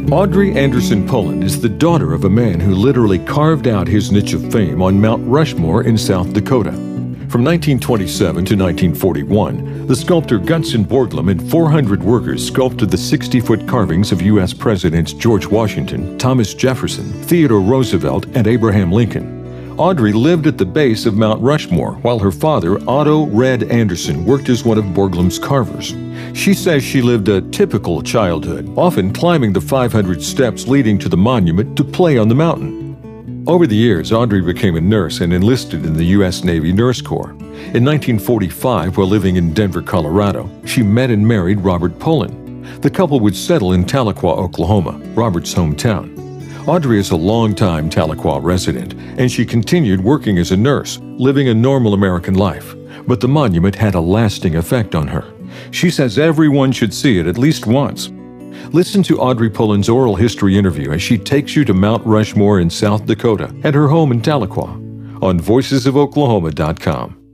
Audrey Anderson Pullen is the daughter of a man who literally carved out his niche of fame on Mount Rushmore in South Dakota. From 1927 to 1941, the sculptor Gutzon Borglum and 400 workers sculpted the 60-foot carvings of U.S. Presidents George Washington, Thomas Jefferson, Theodore Roosevelt, and Abraham Lincoln. Audrey lived at the base of Mount Rushmore, while her father, Otto Red Anderson, worked as one of Borglum's carvers. She says she lived a typical childhood, often climbing the 500 steps leading to the monument to play on the mountain. Over the years, Audrey became a nurse and enlisted in the U.S. Navy Nurse Corps. In 1945, while living in Denver, Colorado, she met and married Robert Pullen. The couple would settle in Tahlequah, Oklahoma, Robert's hometown. Audrey is a longtime Tahlequah resident, and she continued working as a nurse, living a normal American life. But the monument had a lasting effect on her. She says everyone should see it at least once. Listen to Audrey Pullen's oral history interview as she takes you to Mount Rushmore in South Dakota and her home in Tahlequah on VoicesofOklahoma.com.